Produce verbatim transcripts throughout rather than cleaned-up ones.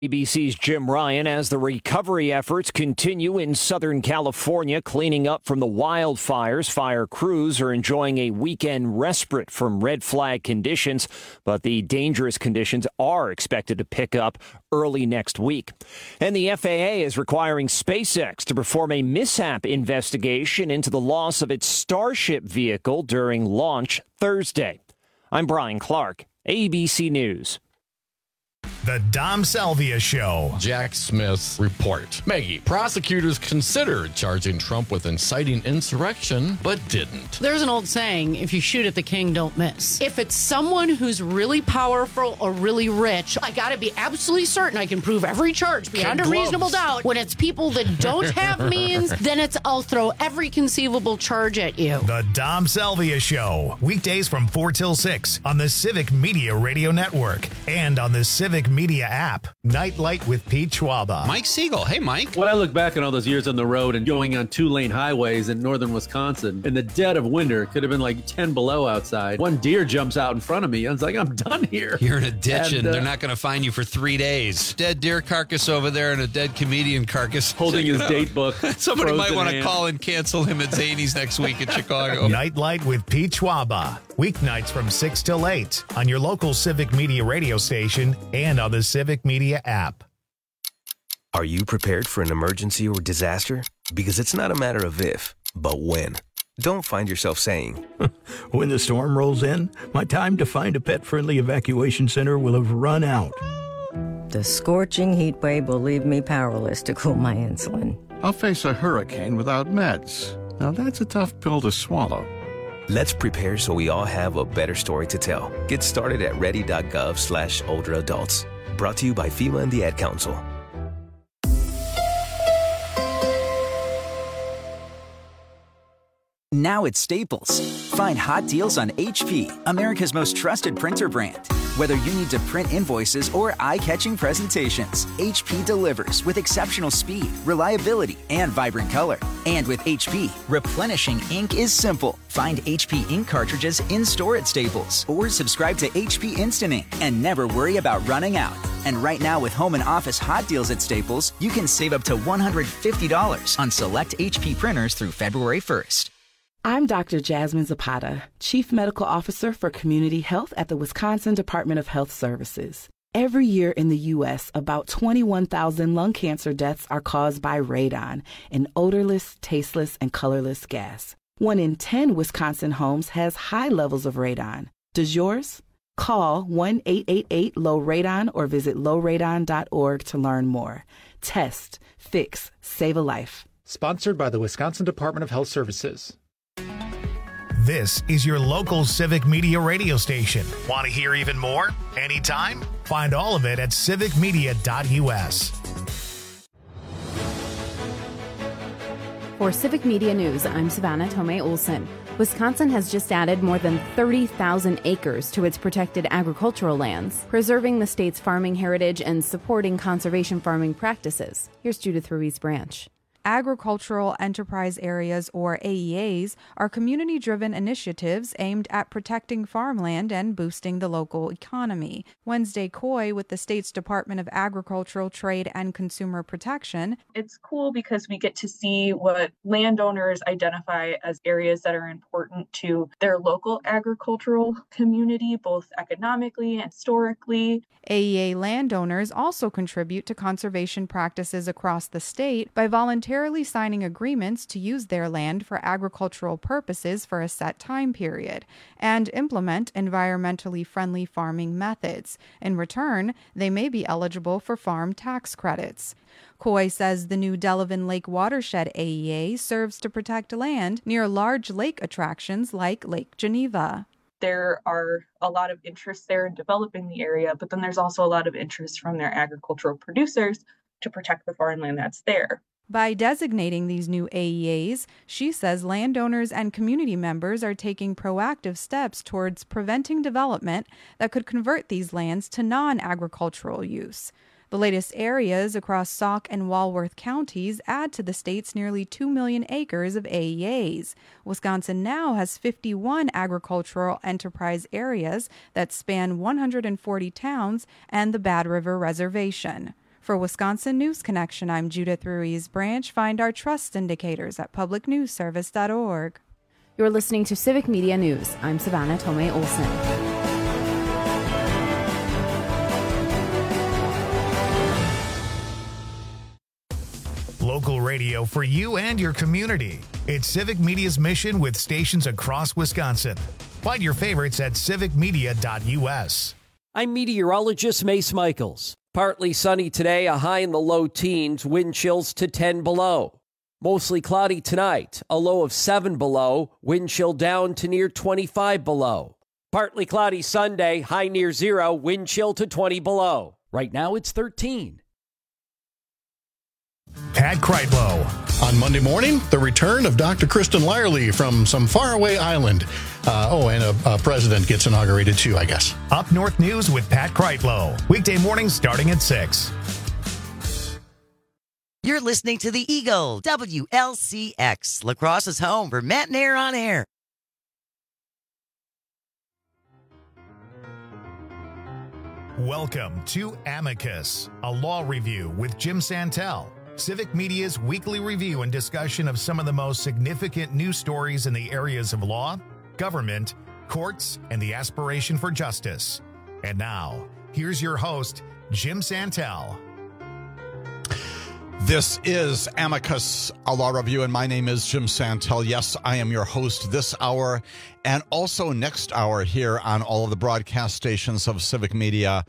A B C's Jim Ryan as the recovery efforts continue in Southern California, cleaning up from the wildfires. Fire crews are enjoying a weekend respite from red flag conditions, but the dangerous conditions are expected to pick up early next week. And the F A A is requiring SpaceX to perform a mishap investigation into the loss of its Starship vehicle during launch Thursday. I'm Brian Clark, A B C News. The Dom Salvia Show. Jack Smith's report. Maggie, prosecutors considered charging Trump with inciting insurrection, but didn't. There's an old saying, if you shoot at the king, don't miss. If it's someone who's really powerful or really rich, I gotta be absolutely certain I can prove every charge beyond Kid a gloves. reasonable doubt. When it's people that don't have means, then it's I'll throw every conceivable charge at you. The Dom Salvia Show. Weekdays from four till six on the Civic Media Radio Network and on the Civic Media app. Nightlight with Pete Schwaba. Mike Siegel. Hey, Mike. When I look back on all those years on the road and going on two-lane highways in northern Wisconsin, in the dead of winter, it could have been like ten below outside. One deer jumps out in front of me. I was like, I'm done here. You're in a ditch, and, and uh, they're not going to find you for three days. Dead deer carcass over there and a dead comedian carcass. Holding his date book. Somebody might want to hand. call and cancel him at Zany's next week in Chicago. Nightlight with Pete Schwaba. Weeknights from six till eight on your local Civic Media radio station and on the Civic Media app. Are you prepared for an emergency or disaster? Because it's not a matter of if, but when. Don't find yourself saying, when the storm rolls in, my time to find a pet-friendly evacuation center will have run out. The scorching heat wave will leave me powerless to cool my insulin. I'll face a hurricane without meds. Now that's a tough pill to swallow. Let's prepare so we all have a better story to tell. Get started at ready.gov slash older adults. Brought to you by FEMA and the Ad Council. Now at Staples, find hot deals on H P, America's most trusted printer brand. Whether you need to print invoices or eye-catching presentations, H P delivers with exceptional speed, reliability, and vibrant color. And with H P, replenishing ink is simple. Find H P ink cartridges in-store at Staples or subscribe to H P Instant Ink and never worry about running out. And right now with home and office hot deals at Staples, you can save up to one hundred fifty dollars on select H P printers through February first. I'm Doctor Jasmine Zapata, Chief Medical Officer for Community Health at the Wisconsin Department of Health Services. Every year in the U S, about twenty-one thousand lung cancer deaths are caused by radon, an odorless, tasteless, and colorless gas. One in ten Wisconsin homes has high levels of radon. Does yours? Call one eight eight eight low radon or visit low radon dot org to learn more. Test, fix, save a life. Sponsored by the Wisconsin Department of Health Services. This is your local Civic Media radio station. Want to hear even more? Anytime? Find all of it at civic media dot u s. For Civic Media News, I'm Savannah Tomei Olson. Wisconsin has just added more than thirty thousand acres to its protected agricultural lands, preserving the state's farming heritage and supporting conservation farming practices. Here's Judith Ruiz Branch. Agricultural Enterprise Areas, or A E As, are community-driven initiatives aimed at protecting farmland and boosting the local economy. Wednesday Coy with the state's Department of Agricultural Trade and Consumer Protection. It's cool because we get to see what landowners identify as areas that are important to their local agricultural community, both economically and historically. A E A landowners also contribute to conservation practices across the state by volunteering voluntarily signing agreements to use their land for agricultural purposes for a set time period and implement environmentally friendly farming methods. In return, they may be eligible for farm tax credits. Coy says the new Delavan Lake Watershed A E A serves to protect land near large lake attractions like Lake Geneva. There are a lot of interest there in developing the area, but then there's also a lot of interest from their agricultural producers to protect the farmland that's there. By designating these new A E As, she says landowners and community members are taking proactive steps towards preventing development that could convert these lands to non-agricultural use. The latest areas across Sauk and Walworth counties add to the state's nearly two million acres of A E As. Wisconsin now has fifty-one agricultural enterprise areas that span one hundred forty towns and the Bad River Reservation. For Wisconsin News Connection, I'm Judith Ruiz Branch. Find our trust indicators at public news service dot org. You're listening to Civic Media News. I'm Savannah Tomei Olson. Local radio for you and your community. It's Civic Media's mission with stations across Wisconsin. Find your favorites at civic media dot u s. I'm meteorologist Mace Michaels. Partly sunny today, a high in the low teens, wind chills to ten below. Mostly cloudy tonight, a low of seven below, wind chill down to near twenty-five below. Partly cloudy Sunday, high near zero, wind chill to twenty below. Right now it's thirteen. Pat Kreitlow. On Monday morning, the return of Doctor Kristen Lyerly from some faraway island. Uh, oh, and a, a president gets inaugurated too, I guess. Up North News with Pat Kreitlow. Weekday mornings starting at six. You're listening to the Eagle, W L C X, La Crosse's home for Matt and Air on Air. Welcome to Amicus, a law review with Jim Santel. Civic Media's weekly review and discussion of some of the most significant news stories in the areas of law, government, courts, and the aspiration for justice. And now, here's your host, Jim Santel. This is Amicus, a law review, and my name is Jim Santel. Yes, I am your host this hour and also next hour here on all of the broadcast stations of Civic Media.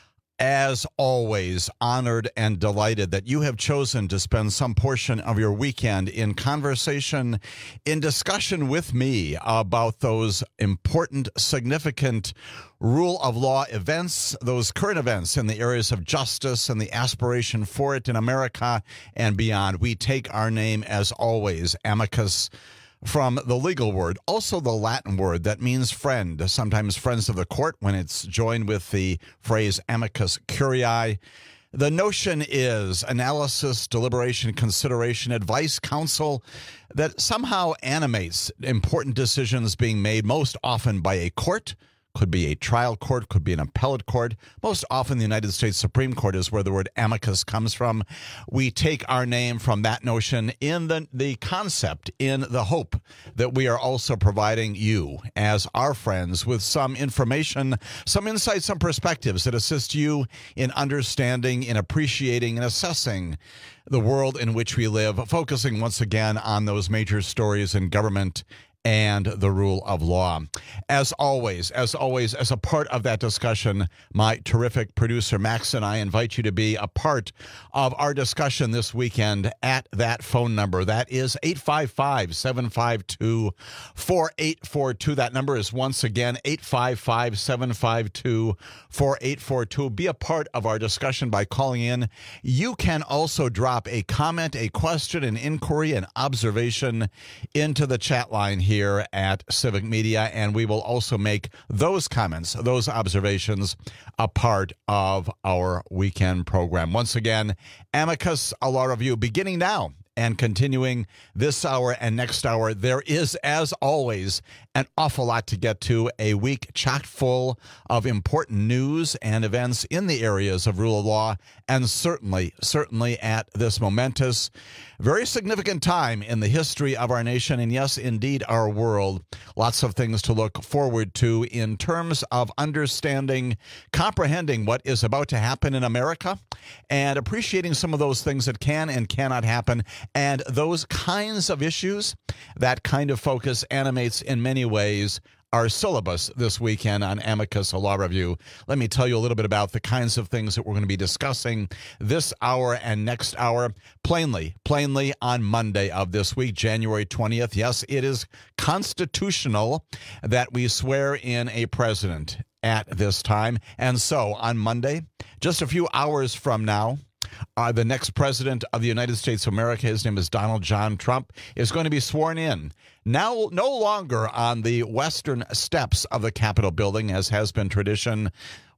As always, honored and delighted that you have chosen to spend some portion of your weekend in conversation, in discussion with me about those important, significant rule of law events, those current events in the areas of justice and the aspiration for it in America and beyond. We take our name, as always, amicus, from the legal word, also the Latin word that means friend, sometimes friends of the court when it's joined with the phrase amicus curiae. The notion is analysis, deliberation, consideration, advice, counsel that somehow animates important decisions being made most often by a court. Could be a trial court, could be an appellate court. Most often the United States Supreme Court is where the word amicus comes from. We take our name from that notion in the, the concept, in the hope that we are also providing you as our friends with some information, some insights, some perspectives that assist you in understanding, in appreciating, and assessing the world in which we live, focusing once again on those major stories in government and the rule of law. As always, as always, as a part of that discussion, my terrific producer, Max, and I invite you to be a part of our discussion this weekend at that phone number. That is eight five five, seven five two, four eight four two. That number is once again eight five five, seven five two, four eight four two. Be a part of our discussion by calling in. You can also drop a comment, a question, an inquiry, an observation into the chat line here here at Civic Media, and we will also make those comments, those observations, a part of our weekend program. Once again, Amicus, a law review, beginning now and continuing this hour and next hour. There is, as always, an awful lot to get to, a week chock full of important news and events in the areas of rule of law, and certainly, certainly at this momentous, very significant time in the history of our nation, and yes, indeed, our world. Lots of things to look forward to in terms of understanding, comprehending what is about to happen in America, and appreciating some of those things that can and cannot happen, and those kinds of issues. That kind of focus animates in many ways our syllabus this weekend on Amicus, a law review. Let me tell you a little bit about the kinds of things that we're going to be discussing this hour and next hour. Plainly, plainly on Monday of this week, January twentieth, yes, it is constitutional that we swear in a president at this time. And so on Monday, just a few hours from now, Uh, the next president of the United States of America, his name is Donald John Trump, is going to be sworn in. Now, no longer on the western steps of the Capitol building, as has been tradition.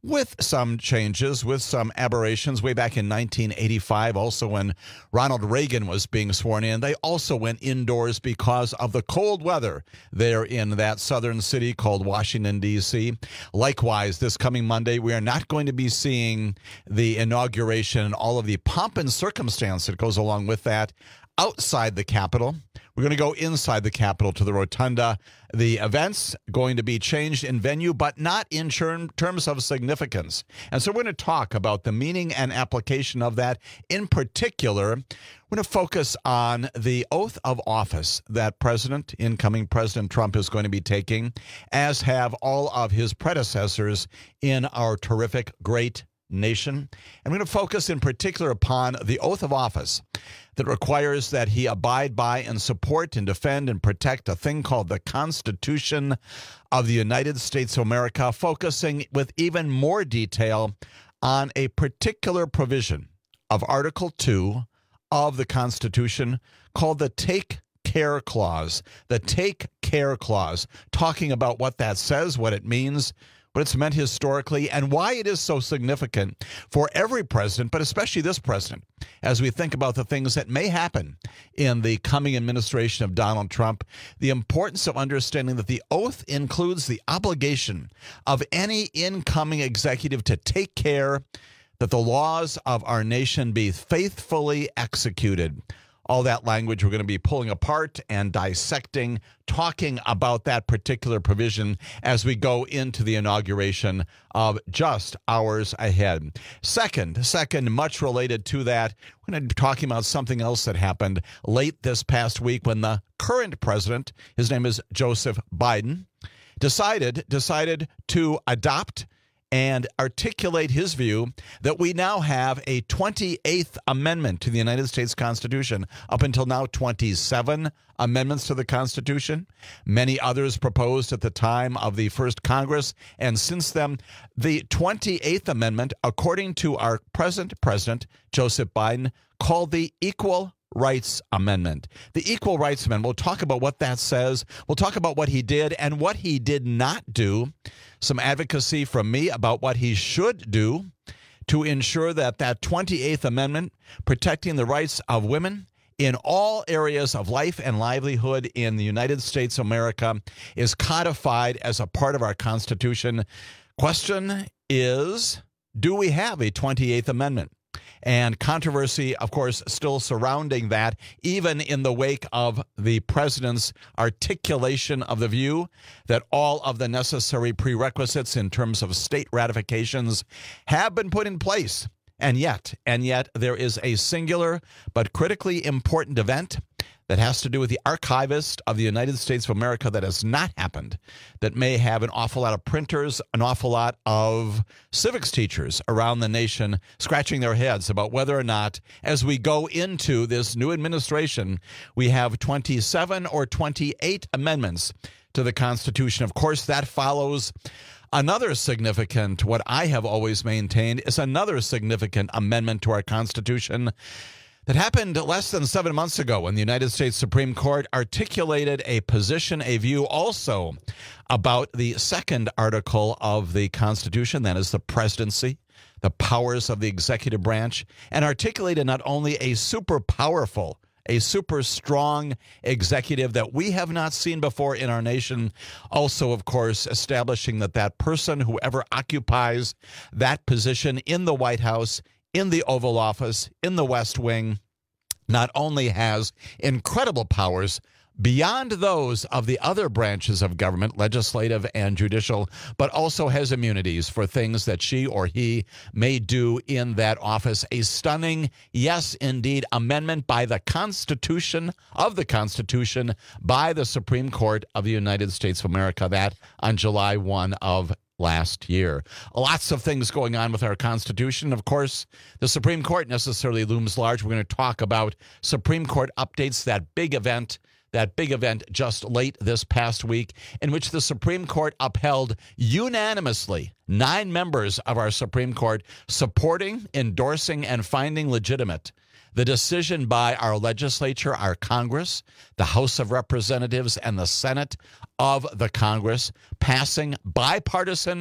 with some changes, with some aberrations. Way back in nineteen eighty-five, also when Ronald Reagan was being sworn in, they also went indoors because of the cold weather there in that southern city called Washington, D C Likewise, this coming Monday, we are not going to be seeing the inauguration and all of the pomp and circumstance that goes along with that outside the Capitol. We're going to go inside the Capitol to the Rotunda. The event's going to be changed in venue, but not in term, terms of significance. And so we're going to talk about the meaning and application of that. In particular, we're going to focus on the oath of office that President, incoming President Trump is going to be taking, as have all of his predecessors in our terrific, great nation. And we're going to focus in particular upon the oath of office that requires that he abide by and support and defend and protect a thing called the Constitution of the United States of America, focusing with even more detail on a particular provision of Article two of the Constitution called the Take Care Clause. The Take Care Clause, talking about what that says, what it means, what it's meant historically, and why it is so significant for every president, but especially this president, as we think about the things that may happen in the coming administration of Donald Trump. The importance of understanding that the oath includes the obligation of any incoming executive to take care that the laws of our nation be faithfully executed. All that language we're going to be pulling apart and dissecting, talking about that particular provision as we go into the inauguration of just hours ahead. Second, second, much related to that, we're going to be talking about something else that happened late this past week when the current president, his name is Joseph Biden, decided decided to adopt and articulate his view that we now have a twenty-eighth Amendment to the United States Constitution. Up until now, twenty-seven amendments to the Constitution. Many others proposed at the time of the first Congress. And since then, the twenty-eighth Amendment, according to our present president, Joseph Biden, called the Equal Rights Amendment. The Equal Rights Amendment, we'll talk about what that says. We'll talk about what he did and what he did not do. Some advocacy from me about what he should do to ensure that that twenty-eighth Amendment, protecting the rights of women in all areas of life and livelihood in the United States of America, is codified as a part of our Constitution. Question is, do we have a twenty-eighth Amendment? And controversy, of course, still surrounding that, even in the wake of the president's articulation of the view that all of the necessary prerequisites in terms of state ratifications have been put in place. And yet, and yet, there is a singular but critically important event that has to do with the archivist of the United States of America that has not happened, that may have an awful lot of printers, an awful lot of civics teachers around the nation scratching their heads about whether or not, as we go into this new administration, we have twenty-seven or twenty-eight amendments to the Constitution. Of course, that follows another significant, what I have always maintained, is another significant amendment to our Constitution that happened less than seven months ago when the United States Supreme Court articulated a position, a view also about the second article of the Constitution, that is the presidency, the powers of the executive branch, and articulated not only a super powerful, a super strong executive that we have not seen before in our nation, also, of course, establishing that that person, whoever occupies that position in the White House, in the Oval Office, in the West Wing, not only has incredible powers beyond those of the other branches of government, legislative and judicial, but also has immunities for things that she or he may do in that office. A stunning, yes, indeed, amendment by the Constitution of the Constitution by the Supreme Court of the United States of America, that on July first of last year. Lots of things going on with our Constitution. Of course, the Supreme Court necessarily looms large. We're going to talk about Supreme Court updates, that big event, that big event just late this past week, in which the Supreme Court upheld unanimously nine members of our Supreme Court supporting, endorsing, and finding legitimate the decision by our legislature, our Congress, the House of Representatives, and the Senate of the Congress, passing bipartisan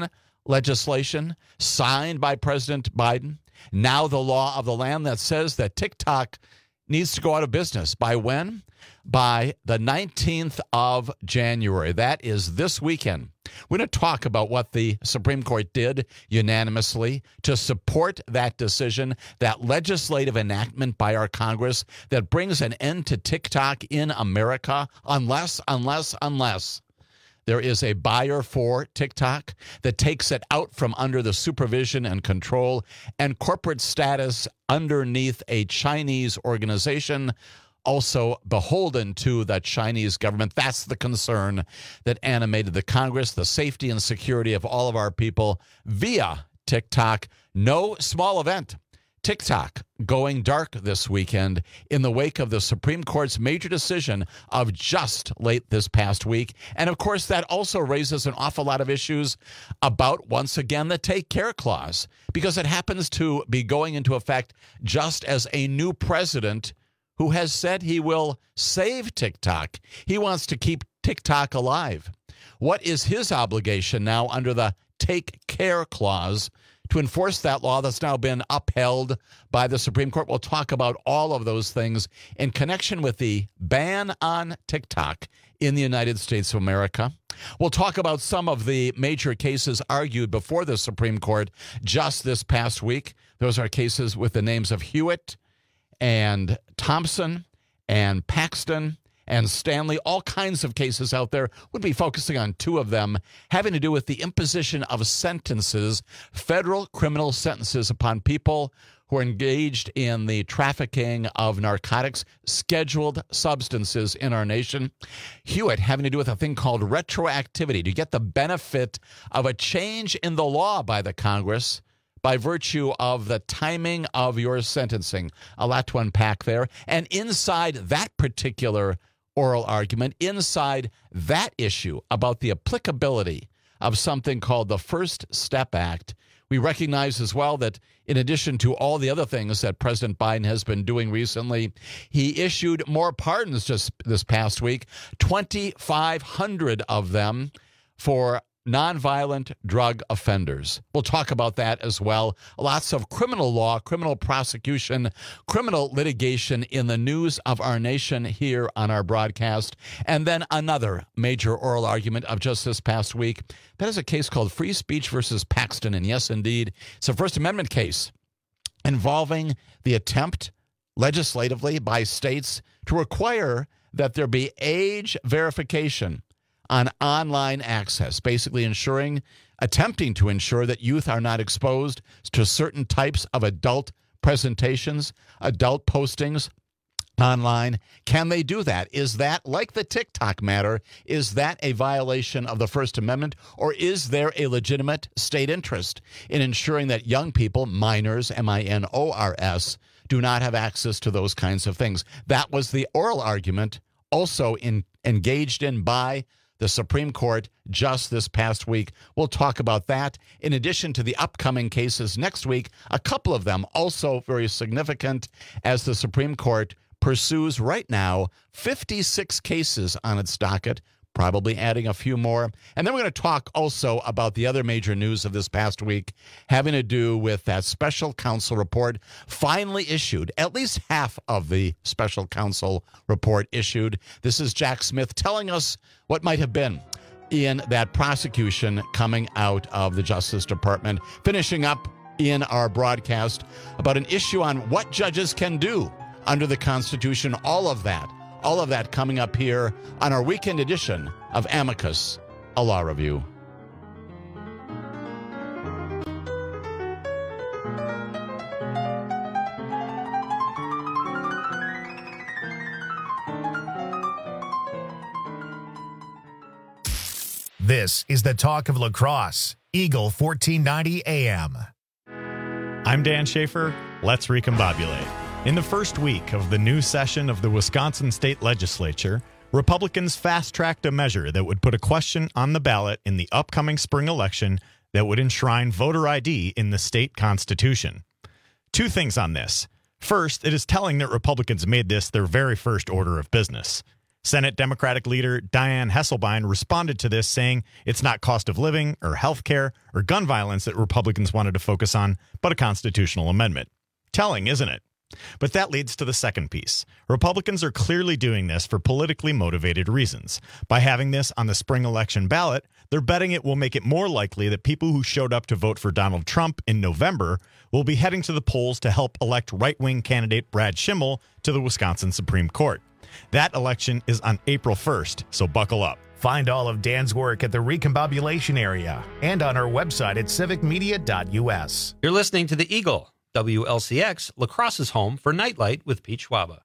legislation signed by President Biden, now the law of the land that says that TikTok needs to go out of business. By when? By the nineteenth of January. That is this weekend. We're going to talk about what the Supreme Court did unanimously to support that decision, that legislative enactment by our Congress that brings an end to TikTok in America, unless, unless, unless there is a buyer for TikTok that takes it out from under the supervision and control and corporate status underneath a Chinese organization, also beholden to the Chinese government. That's the concern that animated the Congress, the safety and security of all of our people via TikTok. No small event. TikTok going dark this weekend in the wake of the Supreme Court's major decision of just late this past week. And, of course, that also raises an awful lot of issues about, once again, the Take Care Clause, because it happens to be going into effect just as a new president who has said he will save TikTok. He wants to keep TikTok alive. What is his obligation now under the Take Care Clause to enforce that law that's now been upheld by the Supreme Court? We'll talk about all of those things in connection with the ban on TikTok in the United States of America. We'll talk about some of the major cases argued before the Supreme Court just this past week. Those are cases with the names of Hewitt and Thompson and Paxton and Stanley, all kinds of cases out there. We'll be focusing on two of them having to do with the imposition of sentences, federal criminal sentences upon people who are engaged in the trafficking of narcotics, scheduled substances in our nation. Hewitt having to do with a thing called retroactivity, to get the benefit of a change in the law by the Congress by virtue of the timing of your sentencing. A lot to unpack there. And inside that particular oral argument, inside that issue about the applicability of something called the First Step Act, we recognize as well that in addition to all the other things that President Biden has been doing recently, he issued more pardons just this past week, twenty-five hundred of them for nonviolent drug offenders. We'll talk about that as well. Lots of criminal law, criminal prosecution, criminal litigation in the news of our nation here on our broadcast. And then another major oral argument of just this past week. That is a case called Free Speech versus Paxton. And yes, indeed, it's a First Amendment case involving the attempt legislatively by states to require that there be age verification on online access, basically ensuring, attempting to ensure that youth are not exposed to certain types of adult presentations, adult postings online. Can they do that? Is that, like the TikTok matter, is that a violation of the First Amendment, or is there a legitimate state interest in ensuring that young people, minors, M I N O R S, do not have access to those kinds of things? That was the oral argument also in, engaged in by the Supreme Court just this past week. We'll talk about that. In addition to the upcoming cases next week, a couple of them also very significant as the Supreme Court pursues right now fifty-six cases on its docket, probably adding a few more. And then we're going to talk also about the other major news of this past week having to do with that special counsel report finally issued, at least half of the special counsel report issued. This is Jack Smith telling us what might have been in that prosecution coming out of the Justice Department, finishing up in our broadcast about an issue on what judges can do under the Constitution, all of that. All of that coming up here on our weekend edition of Amicus, a Law Review. This is the talk of La Crosse, Eagle fourteen ninety A M. I'm Dan Schaefer. Let's recombobulate. In the first week of the new session of the Wisconsin State Legislature, Republicans fast-tracked a measure that would put a question on the ballot in the upcoming spring election that would enshrine voter I D in the state constitution. Two things on this. First, it is telling that Republicans made this their very first order of business. Senate Democratic leader Dianne Hesselbein responded to this, saying it's not cost of living or health care or gun violence that Republicans wanted to focus on, but a constitutional amendment. Telling, isn't it? But that leads to the second piece. Republicans are clearly doing this for politically motivated reasons. By having this on the spring election ballot, they're betting it will make it more likely that people who showed up to vote for Donald Trump in November will be heading to the polls to help elect right-wing candidate Brad Schimmel to the Wisconsin Supreme Court. That election is on April first, so buckle up. Find all of Dan's work at the Recombobulation Area and on our website at civic media dot u s. You're listening to The Eagle, W L C X, La Crosse's home for Nightlight with Pete Schwaba.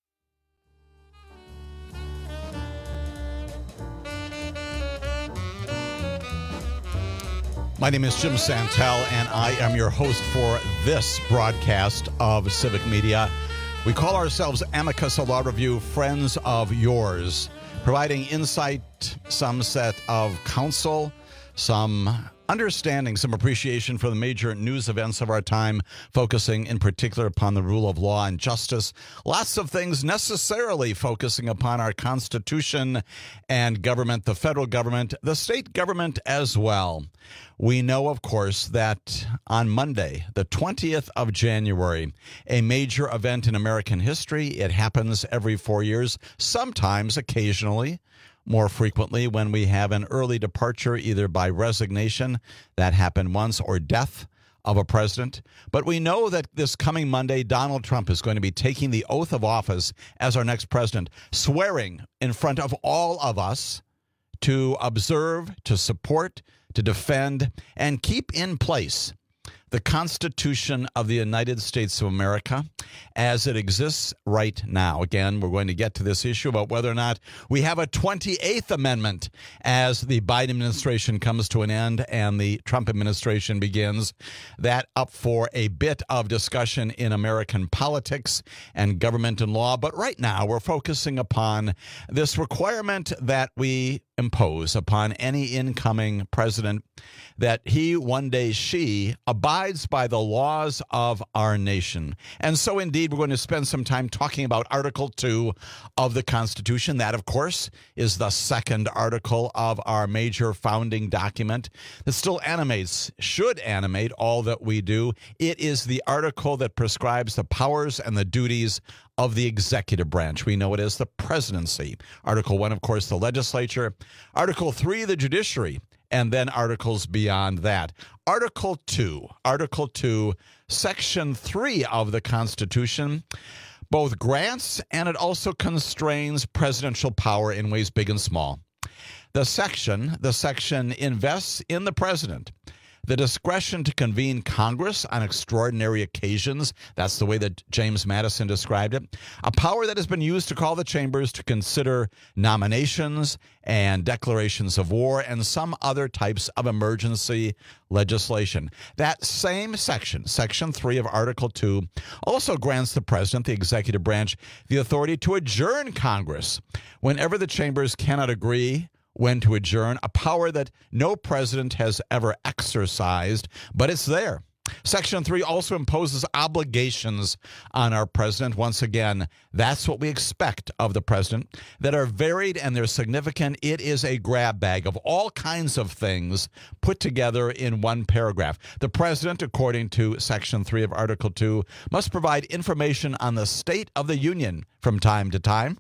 My name is Jim Santel, and I am your host for this broadcast of Civic Media. We call ourselves Amicus, a law review, friends of yours, providing insight, some set of counsel, some understanding, some appreciation for the major news events of our time, focusing in particular upon the rule of law and justice. Lots of things necessarily focusing upon our Constitution and government, the federal government, the state government as well. We know, of course, that on Monday, the twentieth of January, a major event in American history. It happens every four years, sometimes, occasionally, more frequently when we have an early departure, either by resignation, that happened once, or death of a president. But we know that this coming Monday, Donald Trump is going to be taking the oath of office as our next president, swearing in front of all of us to observe, to support, to defend, and keep in place the Constitution of the United States of America as it exists right now. Again, we're going to get to this issue about whether or not we have a twenty-eighth Amendment as the Biden administration comes to an end and the Trump administration begins. That up for a bit of discussion in American politics and government and law. But right now, we're focusing upon this requirement that we impose upon any incoming president, that he, one day she, abides by the laws of our nation. And so indeed, we're going to spend some time talking about Article two of the Constitution. That, of course, is the second article of our major founding document that still animates, should animate all that we do. It is the article that prescribes the powers and the duties of the executive branch. We know it as the presidency. Article one, of course, the legislature. Article three, the judiciary. And then articles beyond that. Article two, Article two, Section three of the Constitution both grants and it also constrains presidential power in ways big and small. The section, the section invests in the president the discretion to convene Congress on extraordinary occasions. That's the way that James Madison described it. A power that has been used to call the chambers to consider nominations and declarations of war and some other types of emergency legislation. That same section, Section three of Article two, also grants the president, the executive branch, the authority to adjourn Congress whenever the chambers cannot agree when to adjourn, a power that no president has ever exercised, but it's there. Section three also imposes obligations on our president. Once again, that's what we expect of the president, that are varied and they're significant. It is a grab bag of all kinds of things put together in one paragraph. The president, according to Section three of Article two, must provide information on the state of the union from time to time.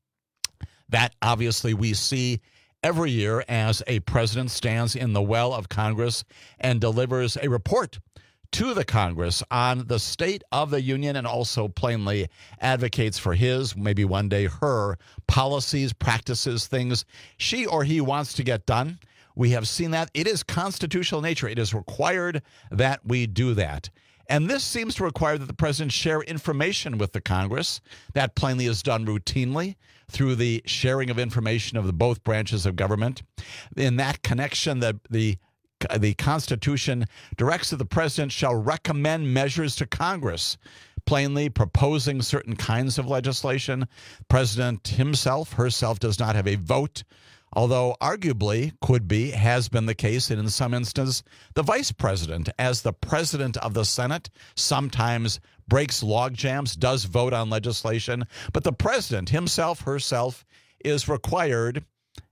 That, obviously, we see every year as a president stands in the well of Congress and delivers a report to the Congress on the state of the union, and also plainly advocates for his, maybe one day her, policies, practices, things she or he wants to get done. We have seen that. It is constitutional nature. It is required that we do that. And this seems to require that the president share information with the Congress. That plainly is done routinely through the sharing of information of the both branches of government. In that connection, the, the, the Constitution directs that the president shall recommend measures to Congress, plainly proposing certain kinds of legislation. The president himself, herself, does not have a vote, although arguably could be, has been the case, and in some instances, the vice president, as the president of the Senate, sometimes breaks log jams, does vote on legislation. But the president himself, herself, is required,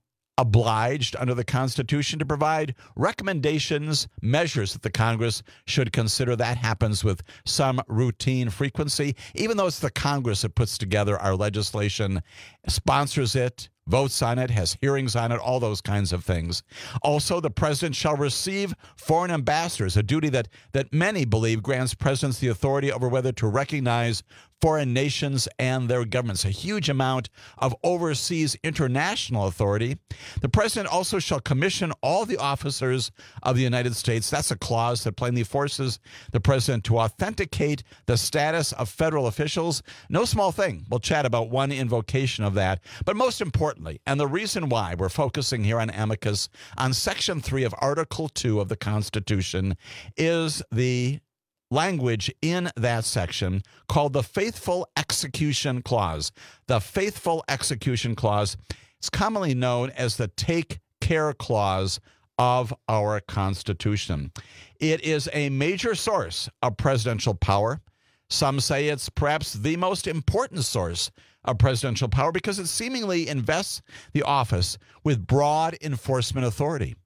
obliged under the Constitution to provide recommendations, measures that the Congress should consider. That happens with some routine frequency, even though it's the Congress that puts together our legislation, sponsors it, votes on it, has hearings on it, all those kinds of things. Also, the president shall receive foreign ambassadors, a duty that, that many believe grants presidents the authority over whether to recognize foreign nations and their governments, a huge amount of overseas international authority. The president also shall commission all the officers of the United States. That's a clause that plainly forces the president to authenticate the status of federal officials. No small thing. We'll chat about one invocation of that. But most importantly, and the reason why we're focusing here on Amicus, on Section three of Article two of the Constitution, is the language in that section called the Faithful Execution Clause. The Faithful Execution Clause is commonly known as the Take Care Clause of our Constitution. It is a major source of presidential power. Some say it's perhaps the most important source of presidential power because it seemingly invests the office with broad enforcement authority.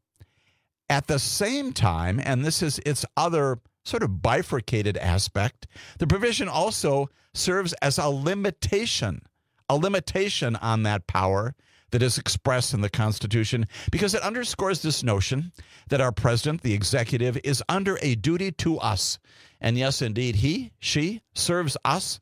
At the same time, and this is its other sort of bifurcated aspect, the provision also serves as a limitation, a limitation on that power that is expressed in the Constitution, because it underscores this notion that our president, the executive, is under a duty to us. And yes, indeed, he, she serves us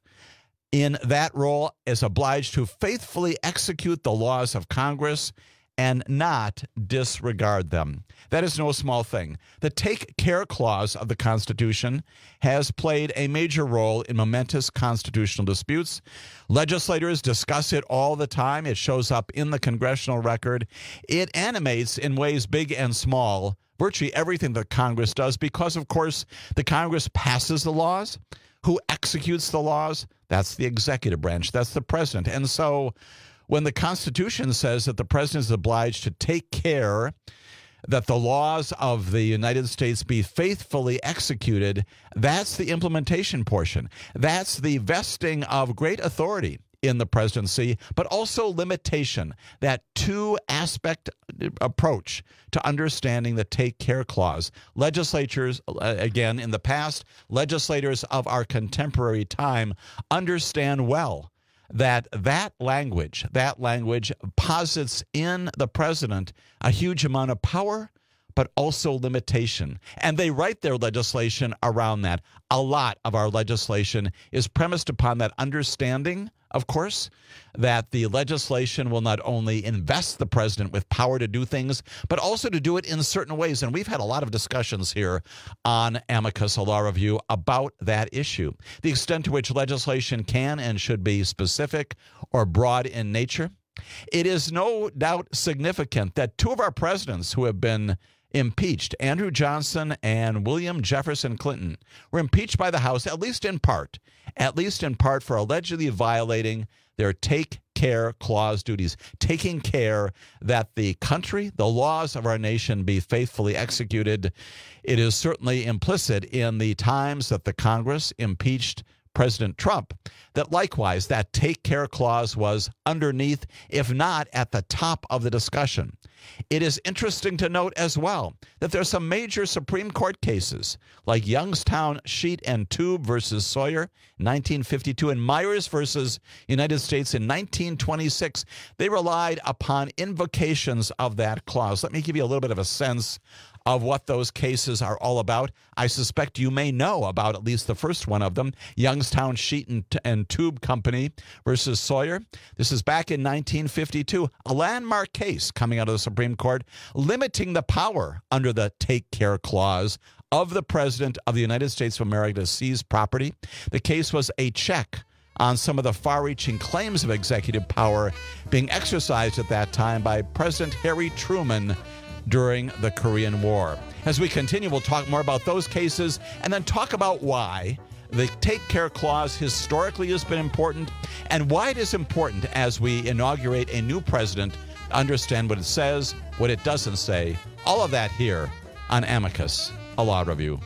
in that role, is obliged to faithfully execute the laws of Congress and not disregard them. That is no small thing. The Take Care Clause of the Constitution has played a major role in momentous constitutional disputes. Legislators discuss it all the time. It shows up in the congressional record. It animates in ways big and small virtually everything that Congress does because, of course, the Congress passes the laws. Who executes the laws? That's the executive branch. That's the president. And so when the Constitution says that the president is obliged to take care that the laws of the United States be faithfully executed, that's the implementation portion. That's the vesting of great authority in the presidency, but also limitation, that two-aspect approach to understanding the Take Care Clause. Legislatures, again, in the past, legislators of our contemporary time understand well that that language, that language posits in the president a huge amount of power, but also limitation. And they write their legislation around that. A lot of our legislation is premised upon that understanding, of course, that the legislation will not only invest the president with power to do things, but also to do it in certain ways. And we've had a lot of discussions here on Amicus, a law review, about that issue. The extent to which legislation can and should be specific or broad in nature. It is no doubt significant that two of our presidents who have been impeached, Andrew Johnson and William Jefferson Clinton, were impeached by the House, at least in part, at least in part for allegedly violating their Take Care Clause duties, taking care that the country, the laws of our nation be faithfully executed. It is certainly implicit in the times that the Congress impeached President Trump that likewise that Take Care Clause was underneath, if not at the top of the discussion. It is interesting to note as well that there are some major Supreme Court cases like Youngstown Sheet and Tube versus Sawyer, nineteen fifty-two, and Myers versus United States in nineteen twenty-six. They relied upon invocations of that clause. Let me give you a little bit of a sense of what those cases are all about. I suspect you may know about at least the first one of them, Youngstown Sheet and, and Tube Company versus Sawyer. This is back in nineteen fifty-two, a landmark case coming out of the Supreme Court limiting the power under the Take Care Clause of the President of the United States of America to seize property. The case was a check on some of the far-reaching claims of executive power being exercised at that time by President Harry Truman during the Korean War. As we continue, we'll talk more about those cases and then talk about why the Take Care Clause historically has been important and why it is important as we inaugurate a new president to understand what it says, what it doesn't say. All of that here on Amicus, a law review.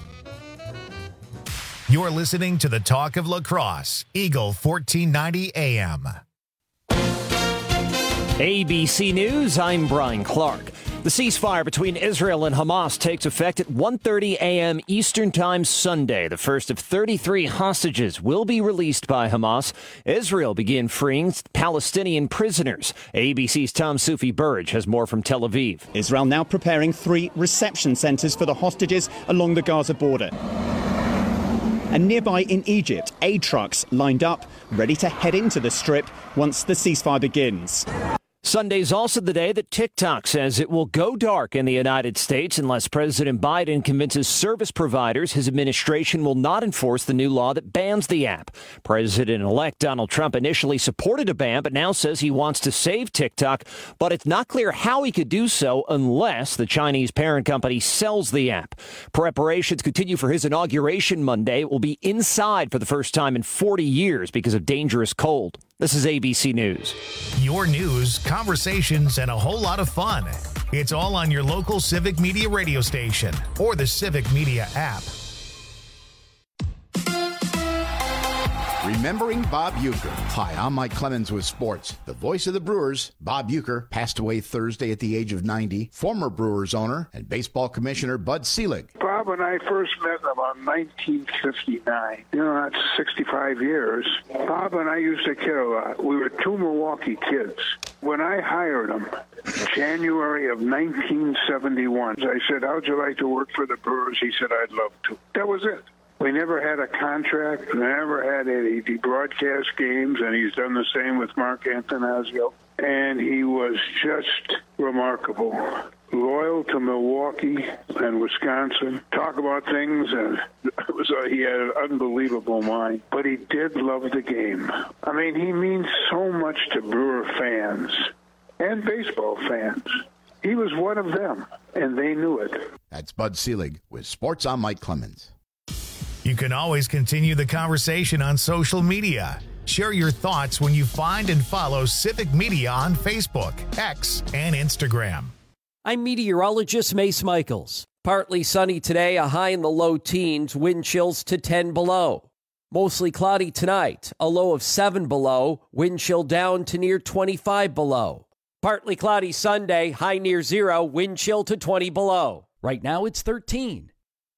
You're listening to the Talk of La Crosse, Eagle fourteen ninety A M. A B C News, I'm Brian Clark. The ceasefire between Israel and Hamas takes effect at one thirty a.m. Eastern Time Sunday. The first of thirty-three hostages will be released by Hamas. Israel begin freeing Palestinian prisoners. A B C's Tom Sufi Burridge has more from Tel Aviv. Israel now preparing three reception centers for the hostages along the Gaza border. And nearby in Egypt, aid trucks lined up, ready to head into the Strip once the ceasefire begins. Sunday's also the day that TikTok says it will go dark in the United States unless President Biden convinces service providers his administration will not enforce the new law that bans the app. President-elect Donald Trump initially supported a ban, but now says he wants to save TikTok, but it's not clear how he could do so unless the Chinese parent company sells the app. Preparations continue for his inauguration Monday. It will be inside for the first time in forty years because of dangerous cold. This is A B C News. Your news, conversations, and a whole lot of fun. It's all on your local Civic Media radio station or the Civic Media app. Remembering Bob Uecker. Hi, I'm Mike Clemens with sports. The voice of the Brewers, Bob Uecker, passed away Thursday at the age of ninety. Former Brewers owner and baseball commissioner Bud Selig. Bob and I first met in about nineteen fifty-nine. You know, that's sixty-five years. Bob and I used to kid a lot. We were two Milwaukee kids. When I hired him, January of nineteen seventy-one, I said, how'd you like to work for the Brewers? He said, I'd love to. That was it. We never had a contract, never had any broadcast games, and he's done the same with Mark Antanasio. And he was just remarkable. Loyal to Milwaukee and Wisconsin. Talk about things, and it was a, he had an unbelievable mind. But he did love the game. I mean, he means so much to Brewer fans and baseball fans. He was one of them, and they knew it. That's Bud Selig with Sports on Mike Clemens. You can always continue the conversation on social media. Share your thoughts when you find and follow Civic Media on Facebook, X, and Instagram. I'm meteorologist Mace Michaels. Partly sunny today, a high in the low teens, wind chills to ten below. Mostly cloudy tonight, a low of seven below, wind chill down to near twenty-five below. Partly cloudy Sunday, high near zero, wind chill to twenty below. Right now it's thirteen.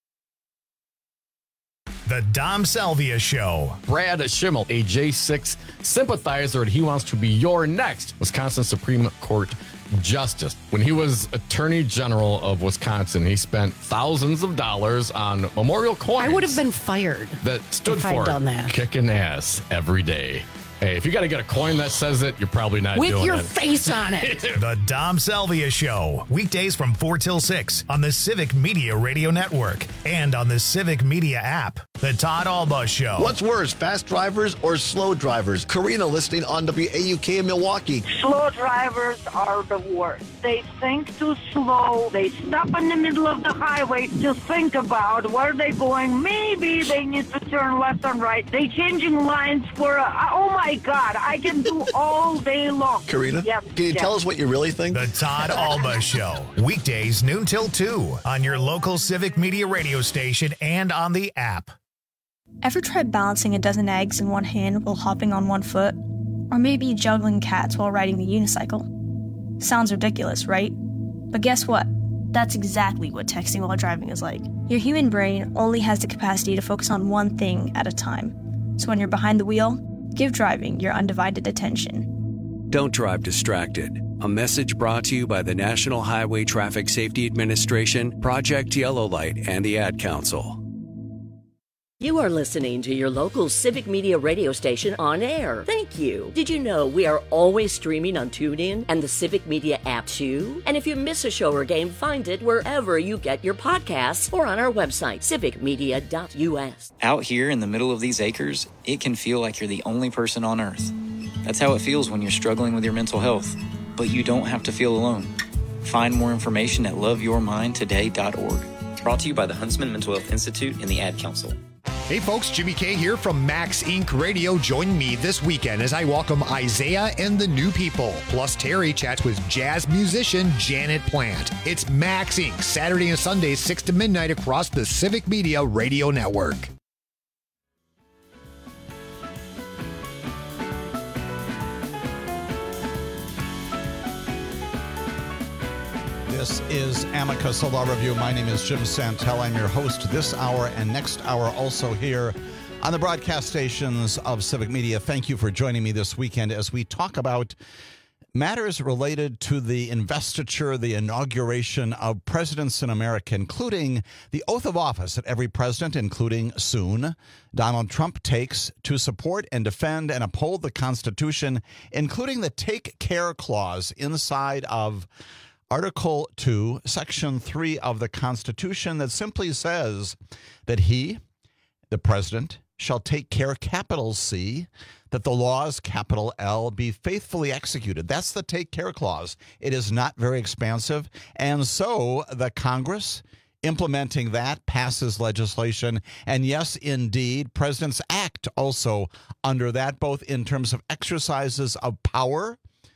The Dom Salvia Show. Brad Schimmel, a J six sympathizer, and he wants to be your next Wisconsin Supreme Court Justice. When he was Attorney General of Wisconsin, he spent thousands of dollars on memorial coins. I would have been fired that stood if for I'd done that. Kicking ass every day. Hey, if you got to get a coin that says it, you're probably not With doing it. your face on it. The Dom Salvia Show. Weekdays from four till six on the Civic Media Radio Network and on the Civic Media app. The Todd Alba Show. What's worse, fast drivers or slow drivers? Karina listening on W A U K in Milwaukee. Slow drivers are the worst. They think too slow. They stop in the middle of the highway to think about where they're going. Maybe they need to turn left and right. They changing lines for, a, oh my God, I can do all day long. Karina, yep, can you yep. tell us what you really think? The Todd Alba Show. Weekdays noon till two on your local Civic Media radio station and on the app. Ever tried balancing a dozen eggs in one hand while hopping on one foot? Or maybe juggling cats while riding the unicycle? Sounds ridiculous, right? But guess what? That's exactly what texting while driving is like. Your human brain only has the capacity to focus on one thing at a time. So when you're behind the wheel, give driving your undivided attention. Don't drive distracted. A message brought to you by the National Highway Traffic Safety Administration, Project Yellow Light, and the Ad Council. You are listening to your local Civic Media radio station on air. Thank you. Did you know we are always streaming on TuneIn and the Civic Media app too? And if you miss a show or game, find it wherever you get your podcasts or on our website, civic media dot u s. Out here in the middle of these acres, it can feel like you're the only person on earth. That's how it feels when you're struggling with your mental health. But you don't have to feel alone. Find more information at love your mind today dot org. Brought to you by the Huntsman Mental Health Institute and the Ad Council. Hey folks, Jimmy K here from Max Incorporated. Radio. Join me this weekend as I welcome Isaiah and the New People. Plus Terry chats with jazz musician Janet Plant. It's Max Incorporated. Saturday and Sunday, six to midnight across the Civic Media Radio Network. This is Amicus, a law review. My name is Jim Santel. I'm your host this hour and next hour, also here on the broadcast stations of Civic Media. Thank you for joining me this weekend as we talk about matters related to the investiture, the inauguration of presidents in America, including the oath of office that every president, including soon, Donald Trump, takes to support and defend and uphold the Constitution, including the Take Care Clause inside of Article two, Section three of the Constitution that simply says that he, the president, shall take care, capital C, that the laws, capital L, be faithfully executed. That's the Take Care Clause. It is not very expansive. And so the Congress, implementing that, passes legislation. And yes, indeed, presidents act also under that, both in terms of exercises of power,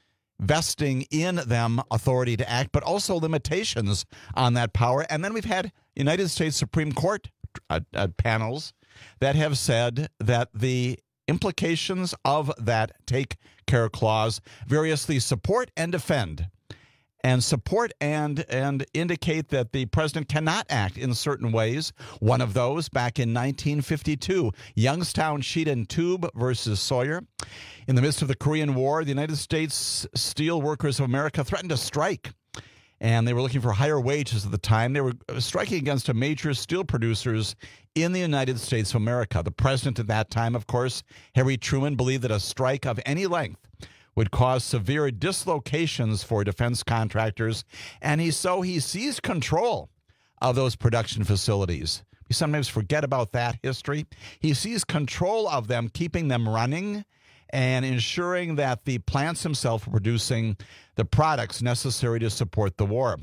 vesting in them authority to act, but also limitations on that power. And then we've had United States Supreme Court uh, uh, panels that have said that the implications of that Take Care Clause variously support and defend, and support and and indicate that the president cannot act in certain ways. One of those back in nineteen fifty-two, Youngstown Sheet and Tube versus Sawyer. In the midst of the Korean War, the United States Steel Workers of America threatened to strike, and they were looking for higher wages at the time. They were striking against a major steel producers in the United States of America. The president at that time, of course, Harry Truman, believed that a strike of any length would cause severe dislocations for defense contractors, and he so he seized control of those production facilities. We sometimes forget about that history. He seized control of them, keeping them running and ensuring that the plants themselves were producing the products necessary to support the war.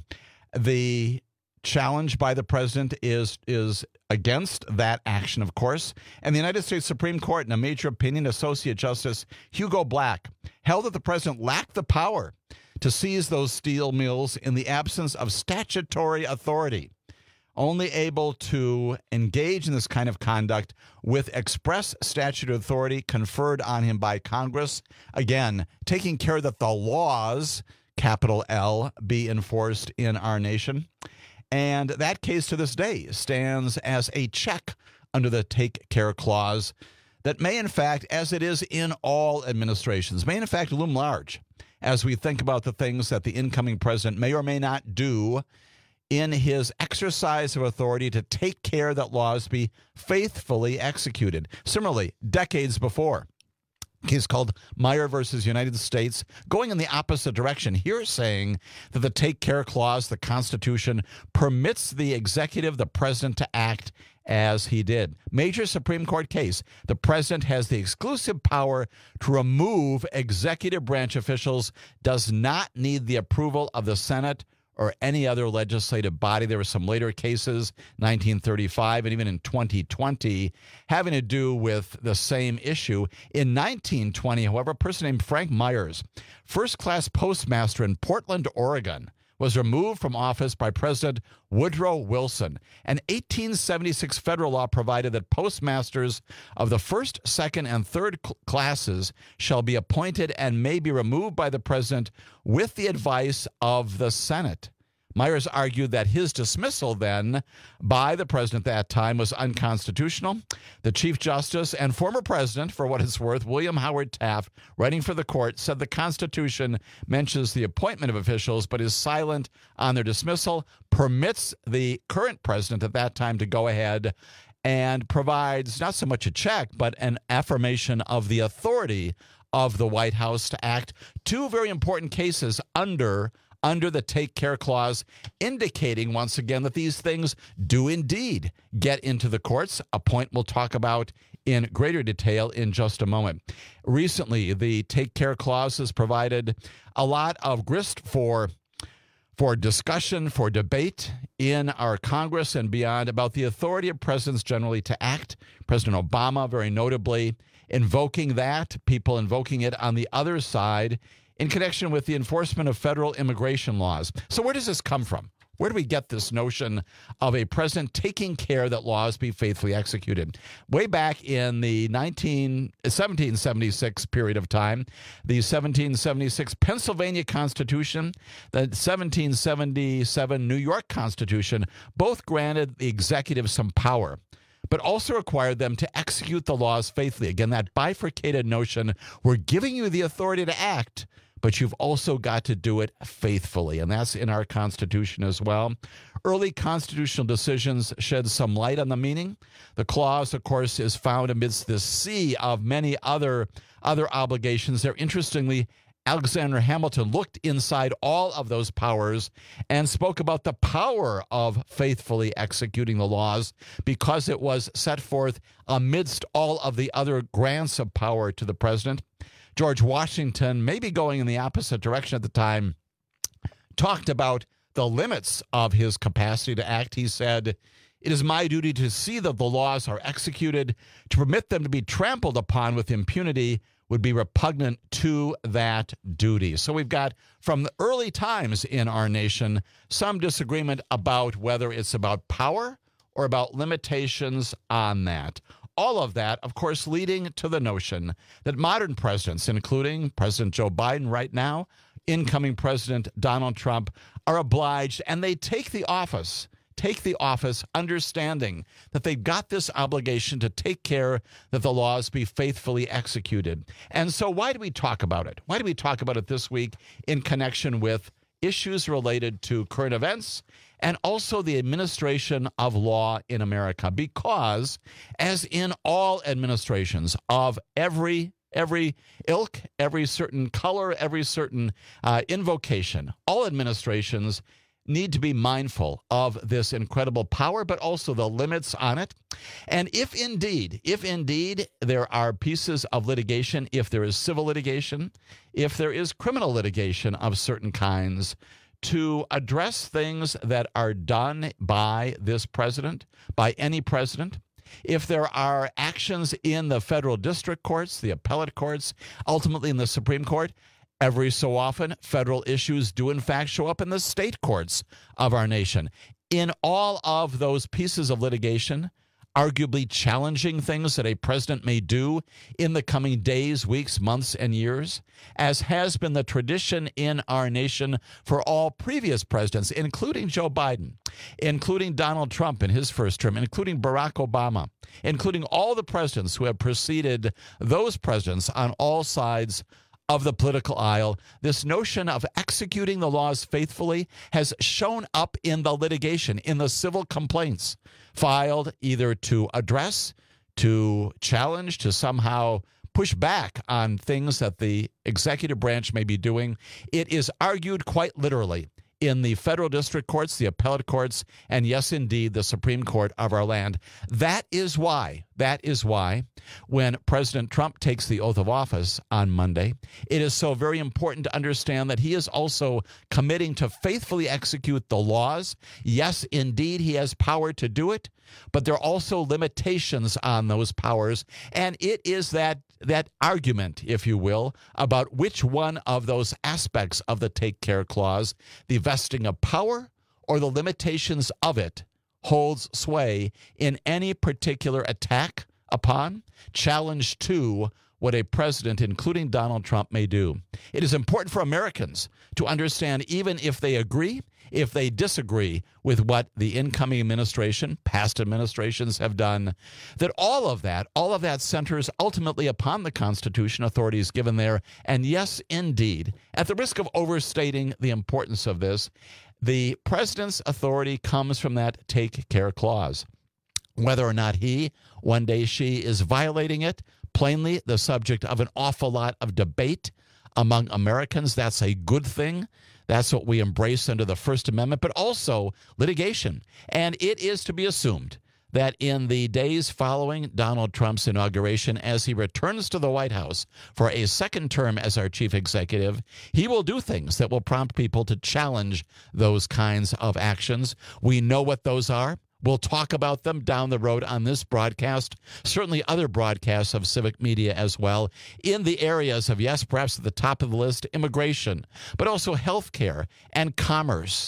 The challenge by the president is is against that action, of course. And the United States Supreme Court, in a major opinion, Associate Justice Hugo Black held that the president lacked the power to seize those steel mills in the absence of statutory authority, only able to engage in this kind of conduct with express statutory authority conferred on him by Congress. Again, taking care that the laws, capital L, be enforced in our nation. And that case to this day stands as a check under the Take Care Clause that may, in fact, as it is in all administrations, may, in fact, loom large as we think about the things that the incoming president may or may not do in his exercise of authority to take care that laws be faithfully executed. Similarly, decades before, a case called Meyer versus United States, going in the opposite direction. Here saying that the Take Care Clause, the Constitution, permits the executive, the president, to act as he did. Major Supreme Court case. The president has the exclusive power to remove executive branch officials, does not need the approval of the Senate or any other legislative body. There were some later cases, nineteen thirty-five and even in twenty twenty, having to do with the same issue. In nineteen twenty, however, a person named Frank Myers, first-class postmaster in Portland, Oregon, was removed from office by President Woodrow Wilson. An eighteen seventy-six federal law provided that postmasters of the first, second, and third cl- classes shall be appointed and may be removed by the president with the advice of the Senate. Myers argued that his dismissal then by the president at that time was unconstitutional. The Chief Justice and former president, for what it's worth, William Howard Taft, writing for the court, said the Constitution mentions the appointment of officials but is silent on their dismissal, permits the current president at that time to go ahead and provides not so much a check but an affirmation of the authority of the White House to act. Two very important cases under under the Take Care Clause, indicating once again that these things do indeed get into the courts, a point we'll talk about in greater detail in just a moment. Recently, the Take Care Clause has provided a lot of grist for, for discussion, for debate in our Congress and beyond about the authority of presidents generally to act. President Obama, very notably, invoking that, people invoking it on the other side in connection with the enforcement of federal immigration laws. So where does this come from? Where do we get this notion of a president taking care that laws be faithfully executed? Way back in the seventeen seventy-six period of time, the seventeen seventy-six Pennsylvania Constitution, the seventeen seventy-seven New York Constitution, both granted the executive some power, but also required them to execute the laws faithfully. Again, that bifurcated notion, we're giving you the authority to act, but you've also got to do it faithfully, and that's in our Constitution as well. Early constitutional decisions shed some light on the meaning. The clause, of course, is found amidst this sea of many other, other obligations there. Interestingly, Alexander Hamilton looked inside all of those powers and spoke about the power of faithfully executing the laws because it was set forth amidst all of the other grants of power to the president. George Washington, maybe going in the opposite direction at the time, talked about the limits of his capacity to act. He said, "It is my duty to see that the laws are executed. To permit them to be trampled upon with impunity would be repugnant to that duty." So we've got, from the early times in our nation, some disagreement about whether it's about power or about limitations on that. All of that, of course, leading to the notion that modern presidents, including President Joe Biden right now, incoming President Donald Trump, are obliged, and they take the office, take the office understanding that they've got this obligation to take care that the laws be faithfully executed. And so why do we talk about it? Why do we talk about it this week in connection with issues related to current events and also the administration of law in America? Because, as in all administrations of every every ilk, every certain color, every certain uh, invocation, all administrations need to be mindful of this incredible power, but also the limits on it. And if indeed, if indeed there are pieces of litigation, if there is civil litigation, if there is criminal litigation of certain kinds, to address things that are done by this president, by any president, if there are actions in the federal district courts, the appellate courts, ultimately in the Supreme Court, every so often, federal issues do in fact show up in the state courts of our nation. In all of those pieces of litigation, arguably challenging things that a president may do in the coming days, weeks, months, and years, as has been the tradition in our nation for all previous presidents, including Joe Biden, including Donald Trump in his first term, including Barack Obama, including all the presidents who have preceded those presidents on all sides of the political aisle. This notion of executing the laws faithfully has shown up in the litigation, in the civil complaints filed either to address, to challenge, to somehow push back on things that the executive branch may be doing. It is argued quite literally in the federal district courts, the appellate courts, and yes, indeed, the Supreme Court of our land. That is why, that is why, when President Trump takes the oath of office on Monday, it is so very important to understand that he is also committing to faithfully execute the laws. Yes, indeed, he has power to do it, but there are also limitations on those powers, and it is that that argument, if you will, about which one of those aspects of the Take Care Clause, the vesting of power or the limitations of it, holds sway in any particular attack upon, challenge to what a president, including Donald Trump, may do. It is important for Americans to understand, even if they agree, if they disagree with what the incoming administration, past administrations have done, that all of that, all of that centers ultimately upon the Constitution, authorities given there. And yes, indeed, at the risk of overstating the importance of this, the president's authority comes from that Take Care Clause. Whether or not he, one day she, is violating it, plainly the subject of an awful lot of debate among Americans. That's a good thing. That's what we embrace under the First Amendment, but also litigation. And it is to be assumed that in the days following Donald Trump's inauguration, as he returns to the White House for a second term as our chief executive, he will do things that will prompt people to challenge those kinds of actions. We know what those are. We'll talk about them down the road on this broadcast, certainly other broadcasts of Civic Media as well, in the areas of, yes, perhaps at the top of the list, immigration, but also health care and commerce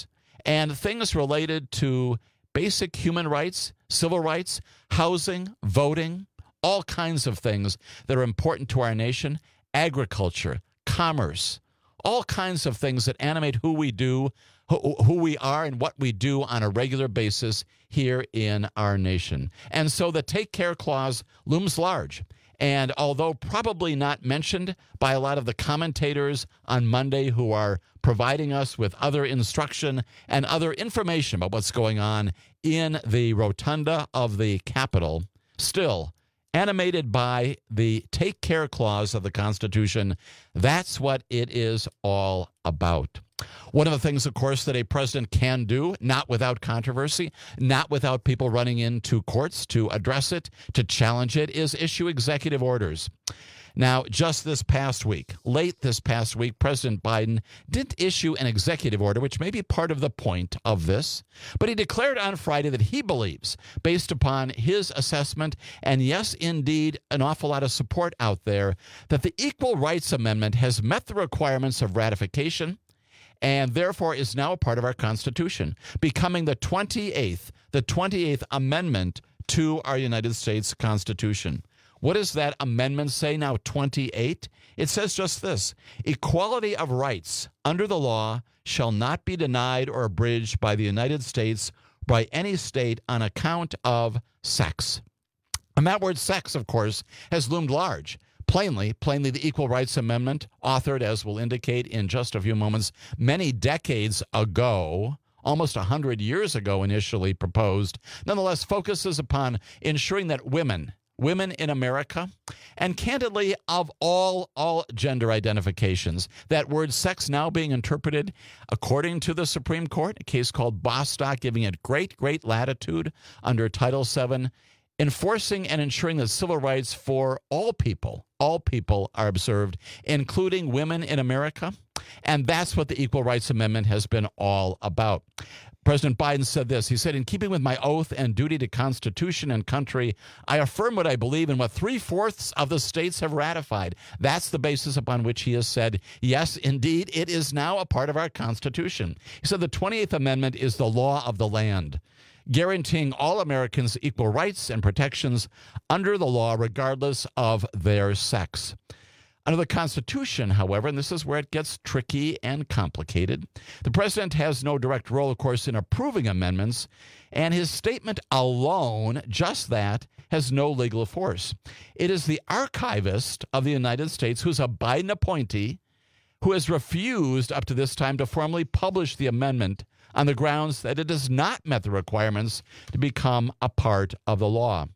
and things related to basic human rights, civil rights, housing, voting, all kinds of things that are important to our nation, agriculture, commerce, all kinds of things that animate who we do, who, who we are, and what we do on a regular basis here in our nation. And so the Take Care Clause looms large. And although probably not mentioned by a lot of the commentators on Monday who are providing us with other instruction and other information about what's going on in the rotunda of the Capitol, still animated by the Take Care Clause of the Constitution, that's what it is all about. One of the things, of course, that a president can do, not without controversy, not without people running into courts to address it, to challenge it, is issue executive orders. Now, just this past week, late this past week, President Biden didn't issue an executive order, which may be part of the point of this, but he declared on Friday that he believes, based upon his assessment, and yes, indeed, an awful lot of support out there, that the Equal Rights Amendment has met the requirements of ratification and therefore is now a part of our Constitution, becoming the twenty-eighth, the twenty-eighth Amendment to our United States Constitution. What does that amendment say now, twenty-eight? It says just this: equality of rights under the law shall not be denied or abridged by the United States by any state on account of sex. And that word sex, of course, has loomed large. Plainly, plainly, the Equal Rights Amendment, authored, as we'll indicate in just a few moments, many decades ago, almost one hundred years ago initially proposed, nonetheless focuses upon ensuring that women, women in America, and candidly of all, all gender identifications, that word sex now being interpreted, according to the Supreme Court, a case called Bostock, giving it great, great latitude under Title seven, enforcing and ensuring that civil rights for all people, all people are observed, including women in America. And that's what the Equal Rights Amendment has been all about. President Biden said this. He said, in keeping with my oath and duty to Constitution and country, I affirm what I believe and what three-fourths of the states have ratified. That's the basis upon which he has said, yes, indeed, it is now a part of our Constitution. He said the twenty-eighth Amendment is the law of the land, guaranteeing all Americans equal rights and protections under the law, regardless of their sex. Under the Constitution, however, and this is where it gets tricky and complicated, the president has no direct role, of course, in approving amendments, and his statement alone, just that, has no legal force. It is the archivist of the United States, who's a Biden appointee, who has refused up to this time to formally publish the amendment on the grounds that it has not met the requirements to become a part of the law.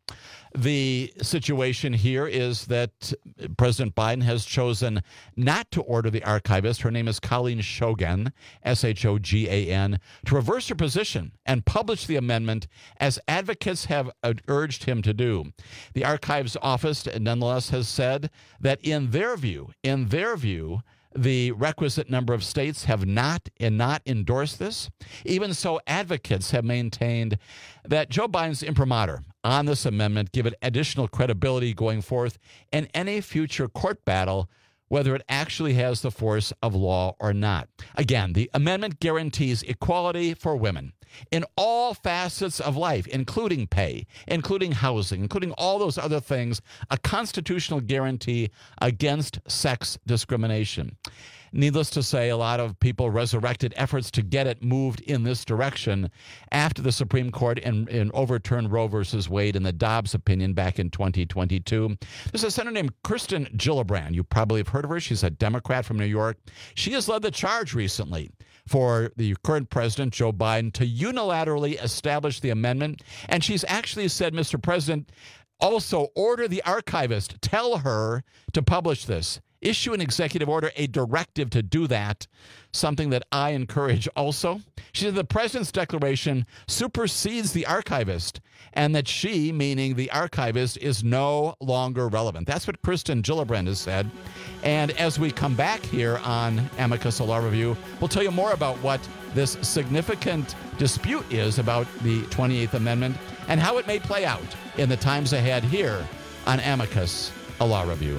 The situation here is that President Biden has chosen not to order the archivist, her name is Colleen Shogan, S H O G A N, to reverse her position and publish the amendment as advocates have urged him to do. The Archives Office, nonetheless, has said that in their view, in their view, the requisite number of states have not and not endorsed this. Even so, advocates have maintained that Joe Biden's imprimatur on this amendment give it additional credibility going forth in any future court battle, whether it actually has the force of law or not. Again, the amendment guarantees equality for women in all facets of life, including pay, including housing, including all those other things, a constitutional guarantee against sex discrimination. Needless to say, a lot of people resurrected efforts to get it moved in this direction after the Supreme Court in, in overturned Roe versus Wade in the Dobbs opinion back in twenty twenty-two. There's a senator named Kirsten Gillibrand. You probably have heard of her. She's a Democrat from New York. She has led the charge recently for the current president, Joe Biden, to unilaterally establish the amendment. And she's actually said, Mister President, also order the archivist, tell her to publish this. Issue an executive order, a directive to do that, something that I encourage also. She said the president's declaration supersedes the archivist and that she, meaning the archivist, is no longer relevant. That's what Kirsten Gillibrand has said. And as we come back here on Amicus Law Review, we'll tell you more about what this significant dispute is about the twenty-eighth Amendment and how it may play out in the times ahead here on Amicus Law Review.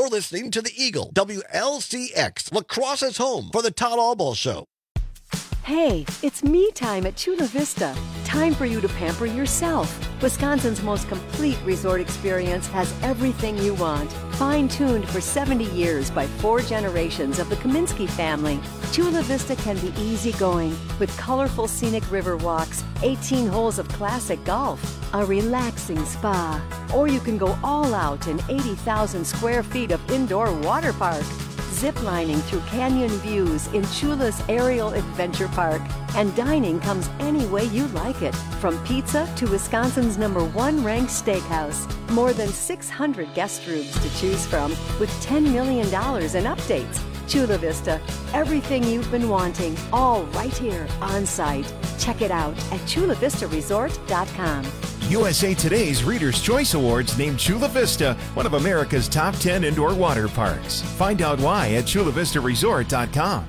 You're listening to the Eagle, W L C X, La Crosse's home for the Todd Albaugh Show. Hey, it's me time at Chula Vista. Time for you to pamper yourself. Wisconsin's most complete resort experience has everything you want. Fine-tuned for seventy years by four generations of the Kaminsky family, Chula Vista can be easygoing with colorful scenic river walks, eighteen holes of classic golf, a relaxing spa, or you can go all out in eighty thousand square feet of indoor water park. Ziplining through canyon views in Chula's Aerial Adventure Park. And dining comes any way you like it, from pizza to Wisconsin's number one ranked steakhouse. More than six hundred guest rooms to choose from with ten million dollars in updates. Chula Vista, everything you've been wanting, all right here on site. Check it out at chula vista resort dot com. U S A Today's Reader's Choice Awards named Chula Vista one of America's top ten indoor water parks. Find out why at chula vista resort dot com.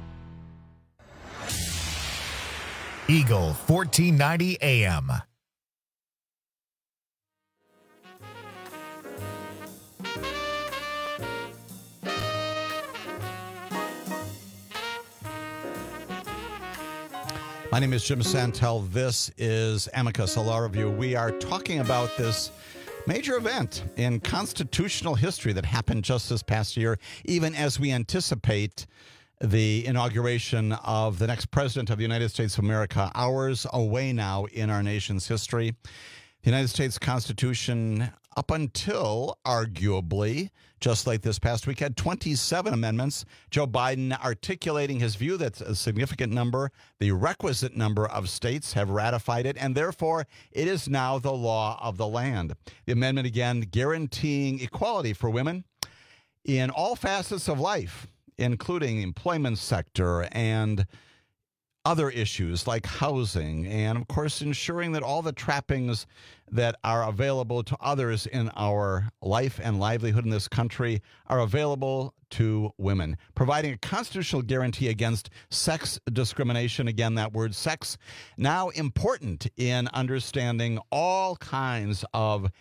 Eagle fourteen ninety A M. My name is Jim Santel. This is Amicus, a law review. We are talking about this major event in constitutional history that happened just this past year, even as we anticipate the inauguration of the next president of the United States of America, hours away now in our nation's history. The United States Constitution, up until arguably just like this past week, had twenty-seven amendments. Joe Biden articulating his view that a significant number, the requisite number of states have ratified it, and therefore it is now the law of the land. The amendment, again, guaranteeing equality for women in all facets of life, including the employment sector and other issues like housing, and of course ensuring that all the trappings that are available to others in our life and livelihood in this country are available to women, providing a constitutional guarantee against sex discrimination. Again, that word sex, now important in understanding all kinds of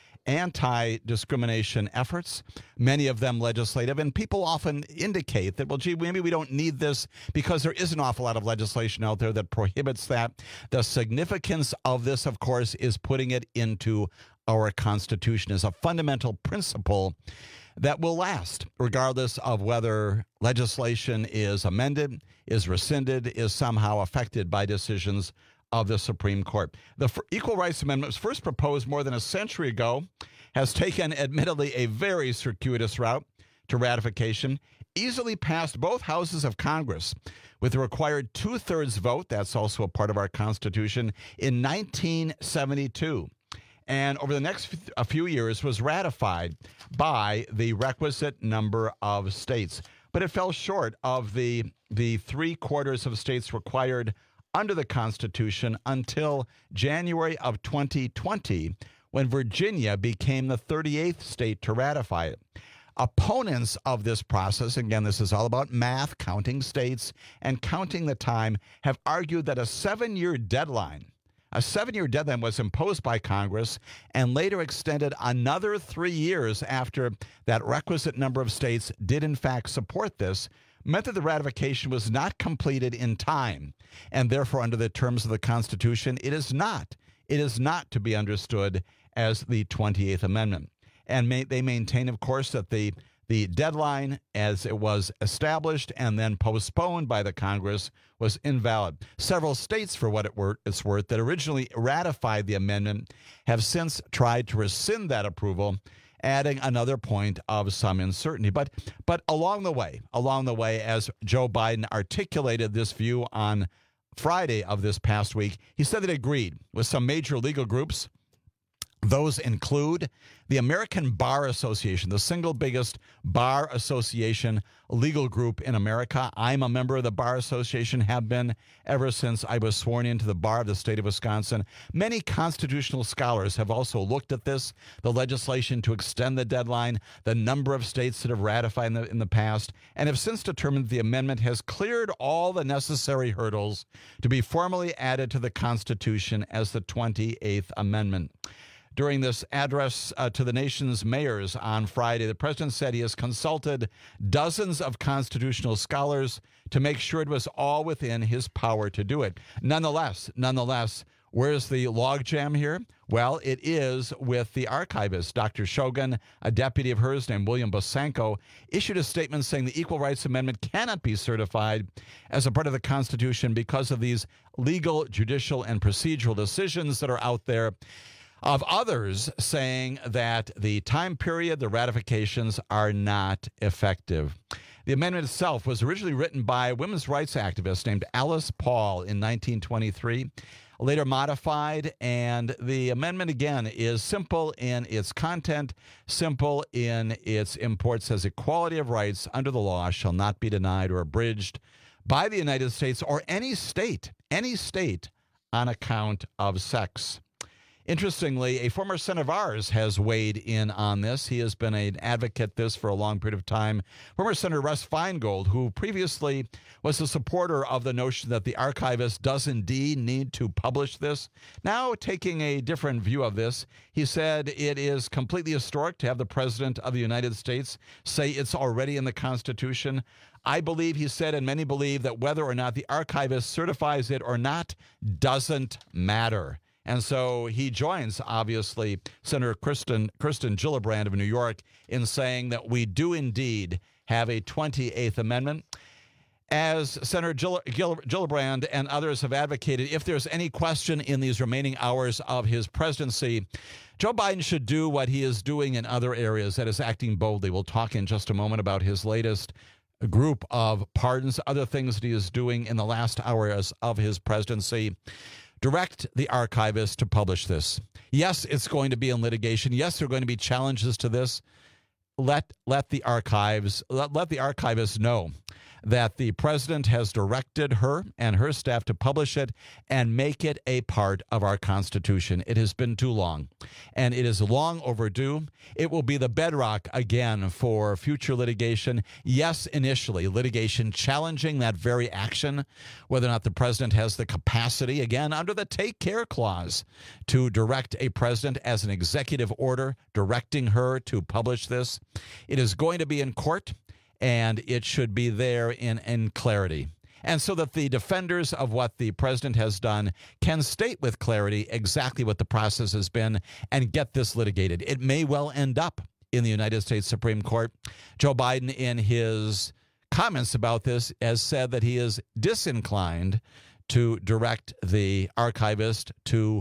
anti-discrimination efforts, many of them legislative, and people often indicate that, well, gee, maybe we don't need this because there is an awful lot of legislation out there that prohibits that. The significance of this, of course, is putting it into our Constitution as a fundamental principle that will last, regardless of whether legislation is amended, is rescinded, is somehow affected by decisions of the Supreme Court. The Equal Rights Amendment was first proposed more than a century ago, has taken, admittedly, a very circuitous route to ratification, easily passed both houses of Congress with the required two-thirds vote, that's also a part of our Constitution, in nineteen seventy-two. And over the next a few years was ratified by the requisite number of states. But it fell short of the, the three-quarters of states required under the Constitution until January of twenty twenty, when Virginia became the thirty-eighth state to ratify it. Opponents of this process, again, this is all about math, counting states, and counting the time, have argued that a seven-year deadline, a seven-year deadline was imposed by Congress and later extended another three years after that requisite number of states did in fact support this, meant that the ratification was not completed in time, and therefore under the terms of the Constitution, it is not. It is not to be understood as the twenty-eighth Amendment. And may, they maintain, of course, that the, the deadline as it was established and then postponed by the Congress was invalid. Several states, for what it were, it's worth, that originally ratified the amendment have since tried to rescind that approval, adding another point of some uncertainty. But but along the way, along the way, as Joe Biden articulated this view on Friday of this past week, he said that he agreed with some major legal groups. Those include the American Bar Association, the single biggest bar association legal group in America. I'm a member of the Bar Association, have been ever since I was sworn into the bar of the state of Wisconsin. Many constitutional scholars have also looked at this, the legislation to extend the deadline, the number of states that have ratified in the, in the past, and have since determined the amendment has cleared all the necessary hurdles to be formally added to the Constitution as the twenty-eighth Amendment. During this address uh, to the nation's mayors on Friday, the president said he has consulted dozens of constitutional scholars to make sure it was all within his power to do it. Nonetheless, nonetheless, where's the logjam here? Well, it is with the archivist. Doctor Shogun, a deputy of hers named William Bosanko, issued a statement saying the Equal Rights Amendment cannot be certified as a part of the Constitution because of these legal, judicial, and procedural decisions that are out there, of others saying that the time period, the ratifications are not effective. The amendment itself was originally written by a women's rights activist named Alice Paul in nineteen twenty-three, later modified, and the amendment, again, is simple in its content, simple in its import, says equality of rights under the law shall not be denied or abridged by the United States or any state, any state on account of sex. Interestingly, a former senator of ours has weighed in on this. He has been an advocate this for a long period of time. Former Senator Russ Feingold, who previously was a supporter of the notion that the archivist does indeed need to publish this, now taking a different view of this. He said it is completely historic to have the President of the United States say it's already in the Constitution. I believe, he said, and many believe, that whether or not the archivist certifies it or not doesn't matter. And so he joins, obviously, Senator Kristen, Kristen Gillibrand of New York in saying that we do indeed have a twenty-eighth Amendment. As Senator Gill, Gill, Gillibrand and others have advocated, if there's any question in these remaining hours of his presidency, Joe Biden should do what he is doing in other areas, that is acting boldly. We'll talk in just a moment about his latest group of pardons, other things that he is doing in the last hours of his presidency. Direct the archivist to publish this. Yes, it's going to be in litigation. Yes, there are going to be challenges to this. Let let the archives let, let the archivist know that the president has directed her and her staff to publish it and make it a part of our Constitution. It has been too long, and it is long overdue. It will be the bedrock again for future litigation. Yes, initially, litigation challenging that very action, whether or not the president has the capacity, again, under the Take Care Clause, to direct a president as an executive order, directing her to publish this. It is going to be in court, and it should be there in, in clarity. And so that the defenders of what the president has done can state with clarity exactly what the process has been and get this litigated. It may well end up in the United States Supreme Court. Joe Biden, in his comments about this, has said that he is disinclined to direct the archivist to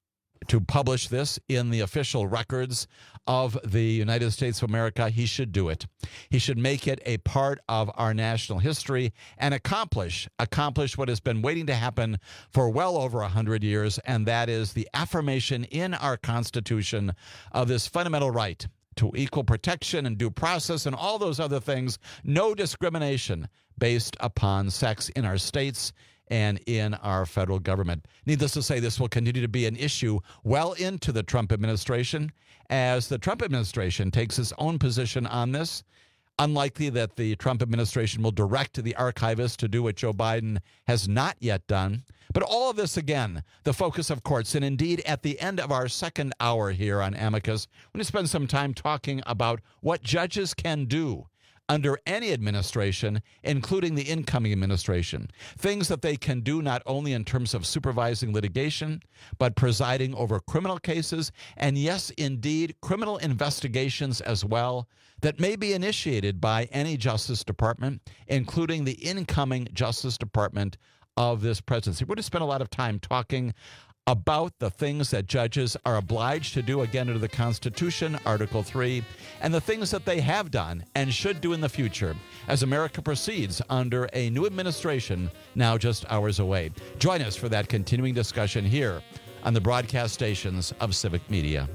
to publish this in the official records of the United States of America. He should do it. He should make it a part of our national history and accomplish, accomplish what has been waiting to happen for well over one hundred years, and that is the affirmation in our Constitution of this fundamental right to equal protection and due process and all those other things, no discrimination based upon sex in our states and in our federal government. Needless to say, this will continue to be an issue well into the Trump administration as the Trump administration takes its own position on this. Unlikely that the Trump administration will direct the archivist to do what Joe Biden has not yet done. But all of this, again, the focus of courts. And indeed, at the end of our second hour here on Amicus, we're going to spend some time talking about what judges can do under any administration, including the incoming administration. Things that they can do not only in terms of supervising litigation, but presiding over criminal cases, and yes, indeed, criminal investigations as well, that may be initiated by any Justice Department, including the incoming Justice Department of this presidency. We're going to spend a lot of time talking about the things that judges are obliged to do, again, under the Constitution, Article three, and the things that they have done and should do in the future as America proceeds under a new administration now just hours away. Join us for that continuing discussion here on the broadcast stations of Civic Media.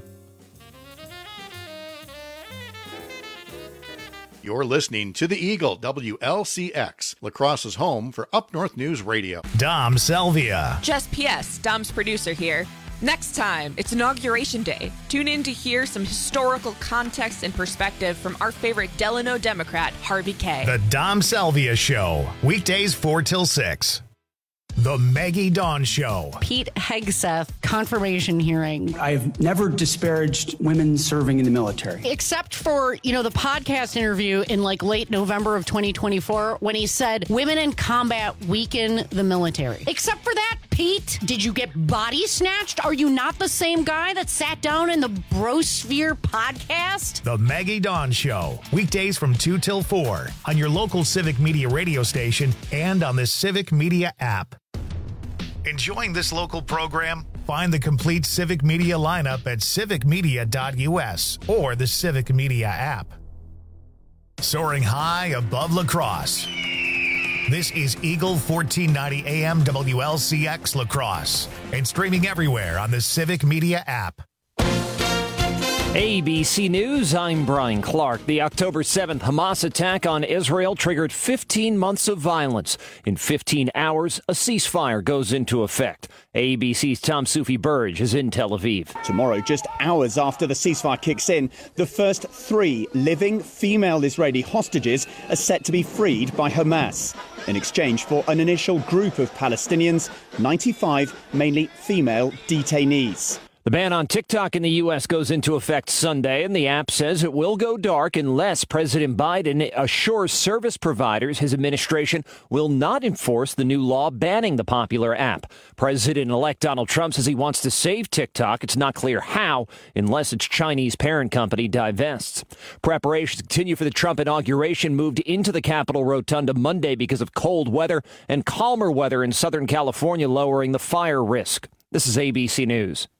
You're listening to The Eagle, W L C X, La Crosse's home for Up North News Radio. Dom Salvia. Just P S, Dom's producer here. Next time, it's Inauguration Day. Tune in to hear some historical context and perspective from our favorite Delano Democrat, Harvey Kaye. The Dom Salvia Show, weekdays four till six. The Maggie Dawn Show. Pete Hegseth confirmation hearing. I've never disparaged women serving in the military. Except for, you know, the podcast interview in like late November of twenty twenty-four when he said women in combat weaken the military. Except for that, Pete, did you get body snatched? Are you not the same guy that sat down in the Brosphere podcast? The Maggie Dawn Show. Weekdays from two till four on your local Civic Media radio station and on the Civic Media app. Enjoying this local program? Find the complete Civic Media lineup at civic media dot u s or the Civic Media app. Soaring high above La Crosse. This is Eagle fourteen ninety A M W L C X La Crosse and streaming everywhere on the Civic Media app. A B C News, I'm Brian Clark. The October seventh Hamas attack on Israel triggered fifteen months of violence. In fifteen hours, a ceasefire goes into effect. A B C's Tom Sufi Burge is in Tel Aviv. Tomorrow, just hours after the ceasefire kicks in, the first three living female Israeli hostages are set to be freed by Hamas in exchange for an initial group of Palestinians, ninety-five mainly female detainees. The ban on TikTok in the U S goes into effect Sunday, and the app says it will go dark unless President Biden assures service providers his administration will not enforce the new law banning the popular app. President-elect Donald Trump says he wants to save TikTok. It's not clear how, unless its Chinese parent company divests. Preparations continue for the Trump inauguration moved into the Capitol Rotunda Monday because of cold weather and calmer weather in Southern California, lowering the fire risk. This is A B C News.